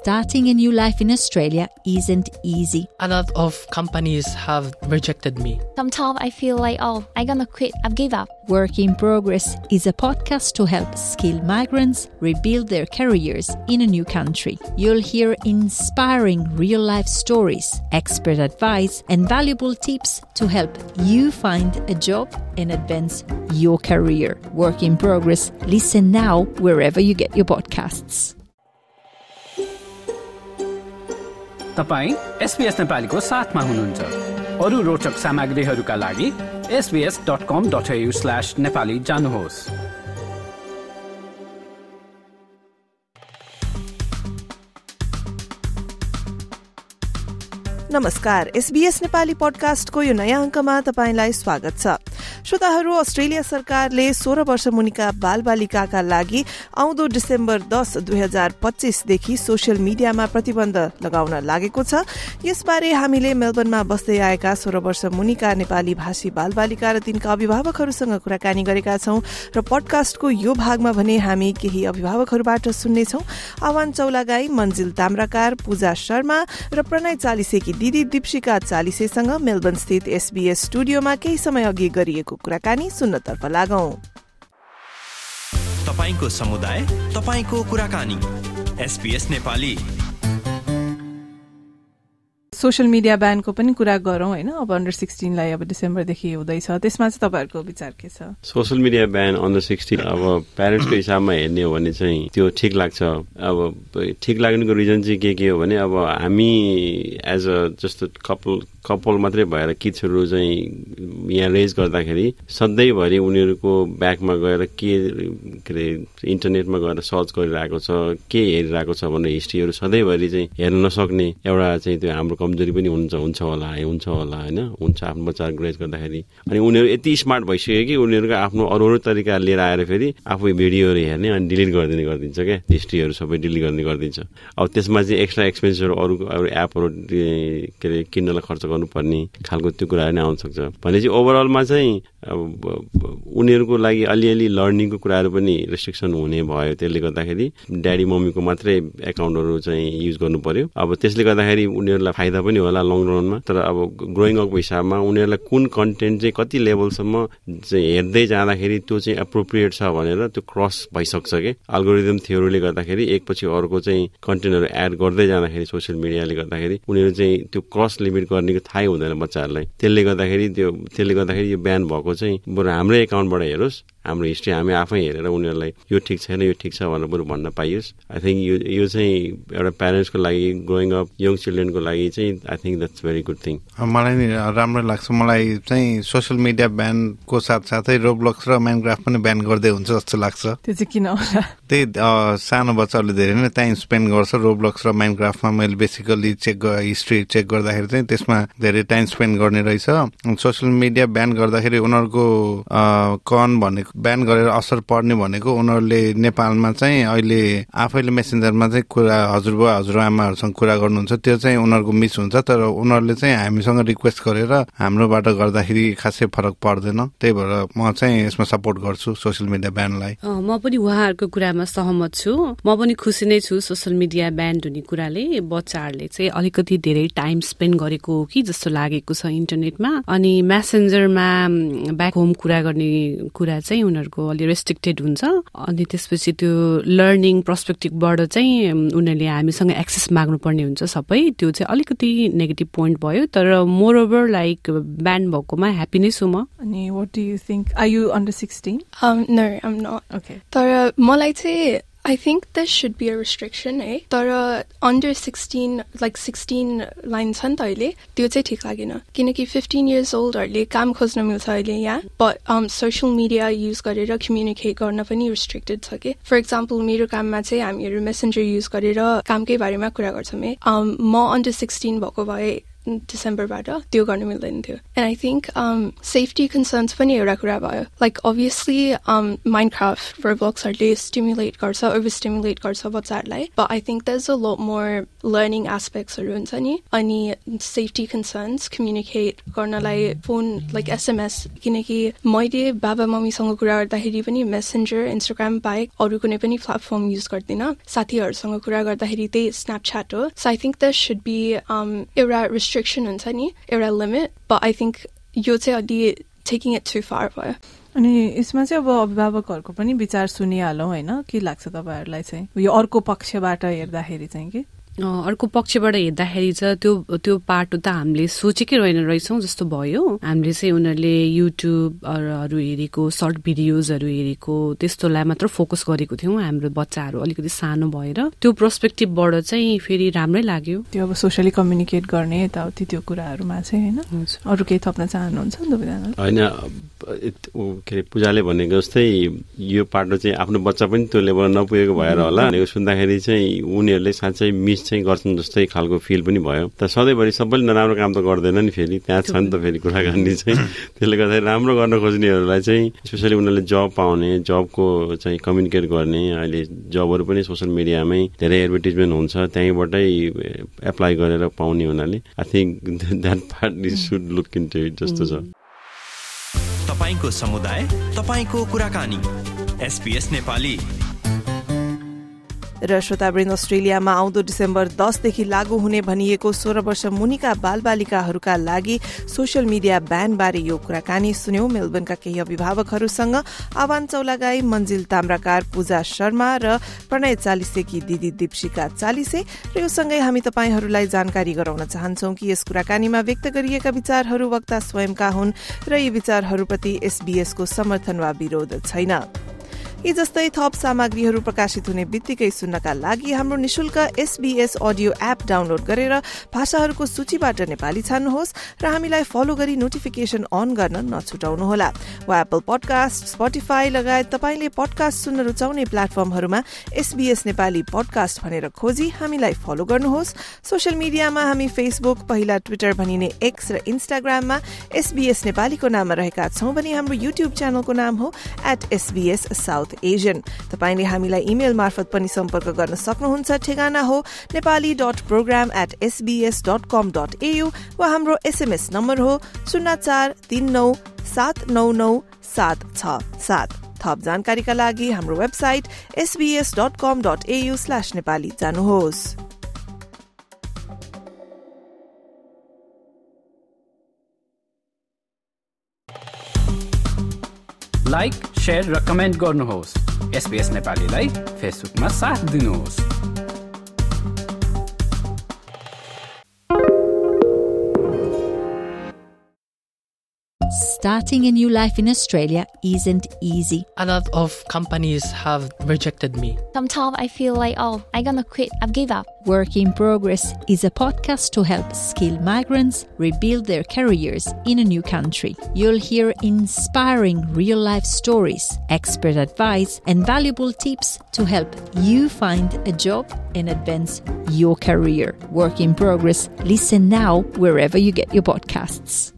starting a new life in Australia isn't easy. A lot of companies have rejected me. Sometimes I feel like, I'm gonna quit, I've give up. Work in Progress is a podcast to help skilled migrants rebuild their careers in a new country. You'll hear inspiring real-life stories, expert advice, and valuable tips to help you find a job and advance your career. Work in Progress. Listen now wherever you get your podcasts. तपाई SBS नेपालीको साथमा हुनुहुन्छ। अरु रोचक सामग्रीहरूका लागि sbs.com.au/nepali जानुहोस्। नमस्कार, SBS Nepali पडकास्टको यो नयाँ अङ्कमा तपाईलाई स्वागत छ। श्रोताहरू, अस्ट्रेलिया सरकारले 16 वर्ष मुनिका बालबालिकाका लागि आउँदो डिसेम्बर 10, 2025 देखि सोशल मिडियामा प्रतिबन्ध लगाउन लागेको छ। यसबारे हामीले मेलबर्नमा बस्दै आएका 16 वर्ष मुनिका नेपाली भाषी बालबालिका र तिनका अभिभावकहरूसँग कुराकानी गरेका छौं र पडकास्टको यो भागमा भने हामी केही अभिभावकहरूबाट सुन्नेछौं। आह्वान चौलागाई, मन्जिल ताम्राकार, पूजा शर्मा र प्रणय चालिसेकी दिदी दीप्शिका चालिसेसँग मेलबर्न स्थित SBS स्टुडियोमा केही समय अघि गरिएको कुराकानी सुन्नतर्फ लागौं। तपाईको समुदाय, तपाईको कुराकानी, SBS नेपाली। सोशल मिडिया ब्यानको पनि कुरा गरौं हैन। अब अन्डर 16 लाई अब डिसेम्बरदेखि हुँदैछ, त्यसमा चाहिँ तपाईहरुको विचार के छ? सोशल मिडिया ब्यान अन्डर 16 अब प्यारेन्ट्सको हिसाबमा हेर्ने हो भने चाहिँ त्यो ठीक लाग्छ। अब ठीक लाग्नुको रिजन चाहिँ के हो भने अब हामी एज अ जस्तो कपल मात्रै भएर किड्सहरू चाहिँ यहाँ रेज गर्दाखेरि सधैँभरि उनीहरूको ब्याकमा गएर के अरे इन्टरनेटमा गएर सर्च गरिरहेको छ, के हेरिरहेको छ भन्ने हिस्ट्रीहरू सधैँभरि चाहिँ हेर्न नसक्ने एउटा चाहिँ त्यो हाम्रो कमजोरी पनि हुन्छ होला होइन, हुन्छ आफ्नो बच्चाहरू रेज गर्दाखेरि। अनि उनीहरू यति स्मार्ट भइसक्यो कि उनीहरूको आफ्नो अरू तरिका लिएर आएर फेरि आफू भिडियोहरू हेर्ने अनि डिलिट गरिदिन्छ क्या, हिस्ट्रीहरू सबै डिलिट गरिदिन्छ। अब त्यसमा चाहिँ एक्स्ट्रा एक्सपेन्सहरू अरू एपहरू के अरे किन्नलाई खर्च गर्नुपर्ने खालको त्यो कुराहरू नै आउन सक्छ। भनेपछि ओभरअलमा चाहिँ उनीहरूको लागि अलिअलि लर्निङको कुराहरू पनि रेस्ट्रिक्सन हुने भयो। त्यसले गर्दाखेरि ड्याडी मम्मीको मात्रै एकाउन्टहरू चाहिँ युज गर्नु पर्यो। अब त्यसले गर्दाखेरि उनीहरूलाई फाइदा पनि होला लङ रनमा। तर अब ग्रोइङ अपको हिसाबमा उनीहरूलाई कुन कन्टेन्ट चाहिँ कति लेभलसम्म चाहिँ हेर्दै जाँदाखेरि त्यो चाहिँ एप्रोप्रिएट छ भनेर त्यो क्रस भइसक्छ कि अल्गोरिदम थ्योरीले गर्दाखेरि एकपछि अर्को चाहिँ कन्टेन्टहरू एड गर्दै जाँदाखेरि सोसियल मिडियाले गर्दाखेरि उनीहरू चाहिँ त्यो क्रस लिमिट गर्नेको थाहै हुँदैन बच्चाहरूलाई। त्यसले गर्दाखेरि यो ब्यान भएको चाहिँ बरु हाम्रै एकाउन्टबाट हेरोस्, हाम्रो हिस्ट्री हामी आफै हेरेर उनीहरूलाई यो ठिक छैन यो ठिक छ भनेर बरु भन्न पाइयोस्। आई थिङ्क यो चाहिँ एउटा प्यारेन्ट्सको लागि ग्रोइङ अप यङ चिल्ड्रेनको लागि चाहिँ I think that's very good thing. मलाई नि राम्रो लाग्छ। मलाई चाहिँ सोसियल मिडिया ब्यानको साथसाथै रोब्लक्स र माइनक्राफ्ट पनि ब्यान गर्दै हुन्छ जस्तो लाग्छ। त्यो चाहिँ किन होला? त्यही सानो बच्चाहरूले धेरै नै टाइम स्पेन्ड गर्छ रोब्लक्स र माइनक्राफ्टमा। मैले बेसिकली हिस्ट्री चेक गर्दाखेरि चाहिँ त्यसमा धेरै टाइम स्पेन्ड गर्ने रहेछ। सोसियल मिडिया ब्यान गर्दाखेरि उनीहरूको ब्यान गरेर असर पर्ने भनेको उनीहरूले नेपालमा चाहिँ अहिले आफैले मेसेन्जरमा चाहिँ कुरा हजुरबुवा हजुरआमाहरूसँग कुरा गर्नुहुन्छ, त्यो चाहिँ उनीहरूको मिस हुन्छ। तर उनीहरूले चाहिँ हामीसँग रिक्वेस्ट गरेर हाम्रोबाट गर्दाखेरि खासै फरक पर्दैन। त्यही भएर म चाहिँ यसमा सपोर्ट गर्छु सोसियल मिडिया ब्यानलाई। म पनि उहाँहरूको कुरामा सहमत छु। म पनि खुसी नै छु सोसियल मिडिया ब्यान हुने कुराले। बच्चाहरूले चाहिँ अलिकति धेरै टाइम स्पेन्ड गरेको हो कि जस्तो लागेको छ इन्टरनेटमा। अनि मेसेन्जरमा ब्याक होम कुरा गर्ने कुरा चाहिँ उनीहरूको अलि रेस्ट्रिक्टेड हुन्छ। अनि त्यसपछि त्यो लर्निङ पर्सपेक्टिभबाट चाहिँ उनीहरूले हामीसँग एक्सेस माग्नुपर्ने हुन्छ सबै। त्यो चाहिँ अलिकति नेगेटिभ पोइन्ट भयो। तर मोर ओभर लाइक ब्यान भएकोमा ह्याप्पी नै छु म। अनि what do you think? Are you under 16? No, I'm not. Okay. तर मलाई चाहिँ I think there should be a restriction, तर under 16, like 16 line छ नि त अहिले, त्यो चाहिँ ठिक लागेन। किनकि 15 years old हरूले काम खोज्न मिल्छ अहिले यहाँ, but social media use गरेर communicate गर्न पनि restricted छ के। For example, मेरो काममा चाहिँ हामीहरू messenger use गरेर कामकै बारेमा कुरा गर्छौँ। म under 16 भएको भए डिसेम्बरबाट त्यो गर्नु मिल्दैन थियो and I think safety concerns पनि एउटा कुरा भयो लाइक अभियसली माइनक्राफ्ट रोब्लक्सहरूले स्टिमुलेट गर्छ ओभर स्टिमुलेट गर्छ बच्चाहरूलाई but I think there is a lot more learning एस्पेक्ट्सहरू हुन्छ नि अनि सेफ्टी कन्सर्न्स कम्युनिकेट गर्नलाई फोन लाइक एसएमएस किनकि मैले बाबा मम्मीसँग कुरा गर्दाखेरि पनि मेसेन्जर इन्स्टाग्राम बाहेक अरू कुनै पनि प्लेटफर्म युज गर्दिनँ साथीहरूसँग कुरा गर्दाखेरि त्यही स्न्यापच्याट हो so I think there should be एउटा रिस्ट्रिक्सन हुन्छ नि एउटा लिमिट बट आई थिङ्क यो चाहिँ अलि टेकिङ इट टु फार भयो अनि यसमा चाहिँ अब अभिभावकहरूको पनि विचार सुनिहालौँ होइन के लाग्छ तपाईँहरूलाई चाहिँ यो अर्को पक्षबाट हेर्दाखेरि चाहिँ कि अर्को पक्षबाट हेर्दाखेरि चाहिँ त्यो पाटो त हामीले सोचेकै रहेछौँ जस्तो भयो हामीले चाहिँ उनीहरूले युट्युबहरू हेरेको सर्ट भिडियोजहरू हेरेको त्यस्तोलाई मात्र फोकस गरेको थियौँ हाम्रो बच्चाहरू अलिकति सानो भएर त्यो पर्सपेक्टिभबाट चाहिँ फेरि राम्रै लाग्यो त्यो अब सोसियली कम्युनिकेट गर्ने यताउति त्यो कुराहरूमा चाहिँ होइन अरू केही थप्न चाहनुहुन्छ होइन के अरे पूजाले भनेको जस्तै यो पाटो चाहिँ आफ्नो बच्चा पनि त्यो लेभल नपुगेको भएर होला भनेको सुन्दाखेरि चाहिँ उनीहरूले साँच्चै मिस चाहिँ गर्छन् जस्तै खालको फिल पनि भयो त सधैँभरि सबैले नराम्रो काम त गर्दैन नि फेरि त्यहाँ छ नि त फेरि कुराकानी चाहिँ त्यसले गर्दाखेरि राम्रो गर्न खोज्नेहरूलाई चाहिँ स्पेसली उनीहरूले जब पाउने जबको चाहिँ कम्युनिकेट गर्ने अहिले जबहरू पनि सोसियल मिडियामै धेरै एडभर्टिजमेन्ट हुन्छ त्यहीँबाटै एप्लाई गरेर पाउने हुनाले I think that part is should look into it जस्तो छ तपाईको समुदाय तपाईको कुराकानी SBS नेपाली र श्रोतावृन्द अस्ट्रेलियामा आउँदो डिसेम्बर 10 देखि लागू हुने भनिएको 16 वर्ष मुनिका बालबालिकाहरूका लागि सोशल मिडिया ब्यान बारे यो कुराकानी सुन्यौं मेलबर्नका केही अभिभावकहरूसँग आवान चौलागाई मन्जिल ताम्राकार पूजा शर्मा र प्रणय चालिसेकी दिदी दीप्शिका चालिसे र यो सँगै हामी तपाईहरूलाई जानकारी गराउन चाहन्छौं कि यस कुराकानीमा व्यक्त गरिएका विचारहरू वक्ता स्वयंका हुन् र यी विचारहरूप्रति SBS को समर्थन वा विरोध छैन यी जस्तै थप सामग्रीहरू प्रकाशित हुने बित्तिकै सुन्नका लागि हाम्रो निशुल्क SBS अडियो एप डाउनलोड गरेर भाषाहरूको सूचीबाट नेपाली छान्नुहोस् र हामीलाई फलो गरी नोटिफिकेसन अन गर्न नछुटाउनुहोला वा एप्पल पडकास्ट स्पोटिफाई लगायत तपाईले पडकास्ट सुन्न रुचाउने प्लेटफर्महरूमा SBS नेपाली पडकास्ट भनेर खोजी हामीलाई फलो गर्नुहोस् सोशल मिडियामा हामी फेसबुक पहिला ट्विटर भनिने एक्स र इन्स्टाग्राममा SBS नेपालीको नाममा रहेका छौं भने हाम्रो युट्युब च्यानलको नाम हो @SBS South Asian तपाईले हामीलाई इमेल मार्फत पनि सम्पर्क गर्न सक्नुहुन्छ ठेगाना हो nepali.program@sbs.com.au वा हाम्रो SMS नम्बर हो 0439799767 थप जानकारीका लागि हाम्रो वेबसाइट sbs.com.au/nepali जानुहोस् लाइक शेयर र कमेन्ट गर्नुहोस् SBS नेपालीलाई फेसबुकमा साथ दिनुहोस् Starting a new life in Australia isn't easy. A lot of companies have rejected me. Sometimes I feel like, I'm gonna quit. I've give up. Work in Progress is a podcast to help skilled migrants rebuild their careers in a new country. You'll hear inspiring real-life stories, expert advice, and valuable tips to help you find a job and advance your career. Work in Progress. Listen now wherever you get your podcasts.